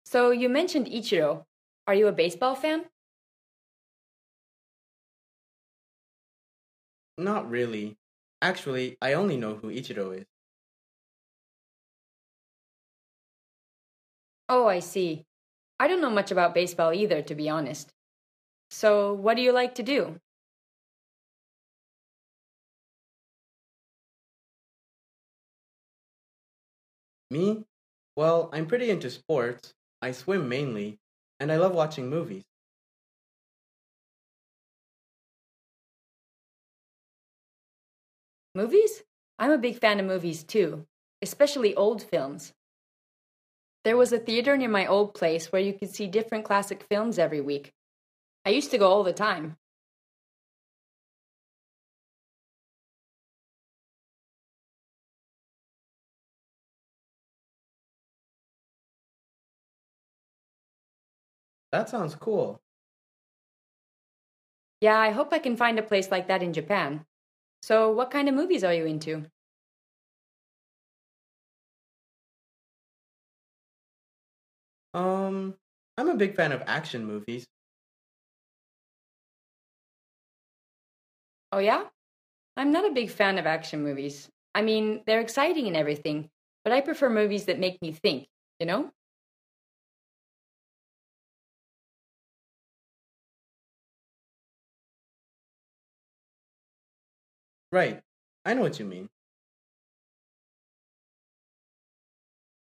So you mentioned Ichiro. Are you a baseball fan? Not really. Actually, I only know who Ichiro is. Oh, I see. I don't know much about baseball either, to be honest. So what do you like to do? Me? Well, I'm pretty into sports. I swim mainly, and I love watching movies. Movies? I'm a big fan of movies too, especially old films. There was a theater near my old place where you could see different classic films every week. I used to go all the time. That sounds cool. Yeah, I hope I can find a place like that in Japan. So, what kind of movies are you into? Um, I'm a big fan of action movies. Oh, yeah? I'm not a big fan of action movies. I mean, they're exciting and everything, but I prefer movies that make me think, you know? Right. I know what you mean.